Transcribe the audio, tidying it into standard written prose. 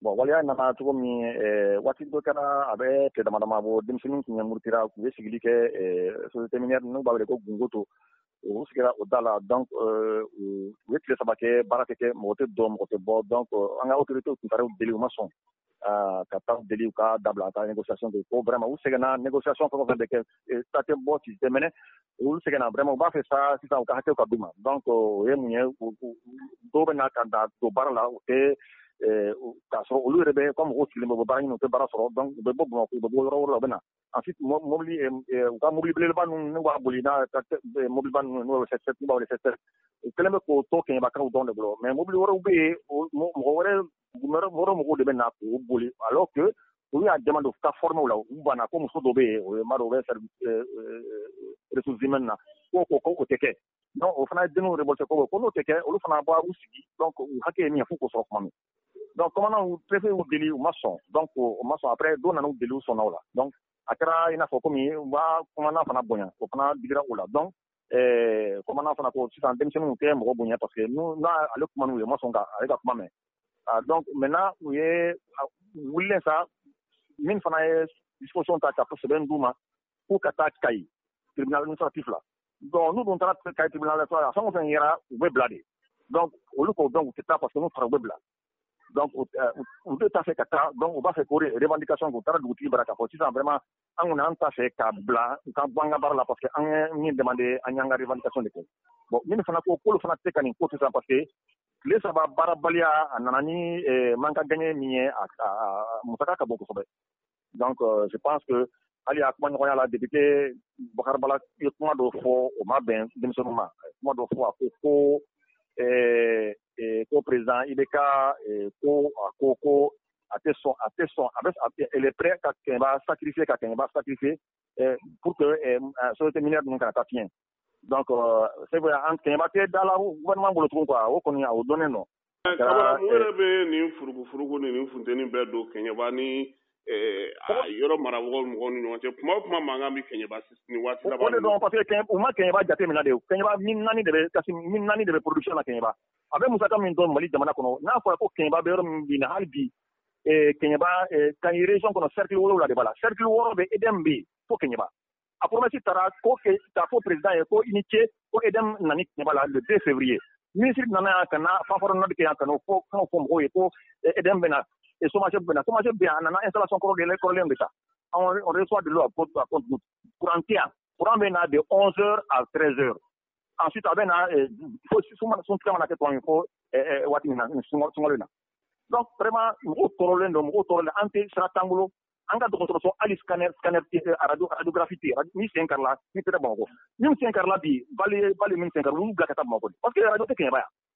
bon waliya nana cogo min waati dɔ kɛra a bɛ tile dama dama bɔ denmisɛnninw tun ɲɛmurutira u ye sigili kɛ société minière n'u b'a wele ko gungoto u sigira o da la donc u ye tile 3 kɛ baara tɛ kɛ mɔgɔ tɛ don mɔgɔ tɛ bɔ donc an ka autorités tun taara u deli u ma sɔn ka taa deli u ka dabila ka négociation kɛ ko vraiment u sɛgɛnna négociation fɛn o fɛn bɛ kɛ ta tɛ bɔ ci tɛ mɛnɛ olu sɛgɛnna vraiment u b'a fɛ sa sisan u ka hakɛw ka d'u ma donc o ye mun ye dɔw bɛ na ka da don baara la u tɛ k'a sɔrɔ olu yɛrɛ bɛ comme mɔgɔw sigilen bɛ u bɛ baara ɲini u tɛ baara sɔrɔ donc u bɛ bɔ Bamakɔ u bɛ bɔ yɔrɔ wɛrɛ la u bɛ na ensuite mobili u ka mobili belebeleba ninnu n'u b'a boli n'a mobiliba ninnu n'o ye n'u b'a wele secteur u kɛlen bɛ k'o to Kɛɲɛbakaw dɔrɔn de bolo mais mobili wɛrɛw bɛ yen mɔgɔ wɛrɛ mɔgɔw de bɛ na k'o boli alors que olu y'a demande u ka former u la u banna ko muso dɔ bɛ yen o ye m'a dɔn o bɛ ressources humaines na ko o tɛ kɛ donc o fana ye denninw révolté ko n'o tɛ kɛ olu fana b'a u sigi donc u hakɛ ye min ye f'u k'o sɔrɔ tuma min donc commandant préfet y'u deli u ma sɔn donc o ma sɔn après dɔw nana u deli u sɔnna o la donc a kɛra i n'a fɔ komi u b'a commandant fana bonya o fana digira o la donc commandant fana ko sisan denmisɛnninw tɛ mɔgɔ bonya parce que n'ale kuma n'u ye u ma sɔn ka ale ka kuma mɛn donc maintenant u ye wulilen sa min fana ye disposition ta ka sɛbɛn d'u ma k'u ka taa Kayi tribunal administratif la donc n'u dun taara Kayi tribunal administratif la fɛn o fɛn yera u bɛ bila de donc olu ko donc u tɛ taa parce que n'u taara u bɛ bila donc u tɛ taa fɛ ka taa donc u b'a fɛ k'o revendication k'u taara dugutigi bara k'a fɔ sisan vraiment an kɔni an t'a fɛ ka bila u ka bɔ an ka baara la parce que an ye min demandé an y'an ka revendication de kɛ bon min fana ko k'olu fana tɛ ka nin ko sisan parce que tile 3 baarabaliya a nana ni manque à gagner min ye a musaka ka bon kosɛbɛ donc je pense que hali a kuma ɲɔgɔnya la député Bokari Bala ye kuma dɔ fɔ o ma bɛn denmisɛnninw ma kuma dɔ fɔ a ko ko président IBK ko a tɛ sɔn elle est prête ka Kɛɲɛba sacrifier pour que société minière ninnu kana taa fiɲɛ donc c'est vrai an Kɛɲɛba tɛ da la gouvernement bolo tugun quoi o kɔni o dɔnnen don. Kabara mun yɛrɛ bɛ nin furugufurugu ni nin funteni bɛɛ don Kɛɲɛba ni yɔrɔ marabagaw mɔgɔw ni ɲɔgɔn cɛ kuma o kuma mankan bɛ Kɛɲɛba nin waati laban. O de don parce que u ma Kɛɲɛba jate minɛ de Kɛɲɛba min naani de bɛ production na Kɛɲɛba a bɛ musaka min dɔn Mali jamana kɔnɔ n'a fɔra ko Kɛɲɛba bɛ yɔrɔ min bi na hali bi Kɛɲɛba Kayi région kɔnɔ cercle 7 de b'a la cercle 6 bɛ EDM bɛ yen fo Kɛɲɛba a promesse taara k'a fɔ président ye ko unité ko EDM nani Kɛɲɛba la le 2 février ministre nana yan ka na fanfaro nord kɛ yan ka n'o fɔ mɔgɔw ye ko EDM bɛ na chômage bɛ na chômage bɛ yan a nana installation kɔrɔlen bɛ ta on reçoit de l'eau à compte courant tɛ yan courant bɛ na de 11h à 13h ensuite a bɛ na fo sun mana kɛ tɔn ye fo waati min na sunkalo in na donc vraiment mɔgɔw tɔɔrɔlen an tɛ sira t'an bolo an ka dɔgɔtɔrɔso hali scanner radiographie tɛ ni sen karila ni tɛ Bamakɔ min sen karila bi bali min sen karila olu bila ka taa Bamakɔ parce que radio tɛ Kɛɲɛba yan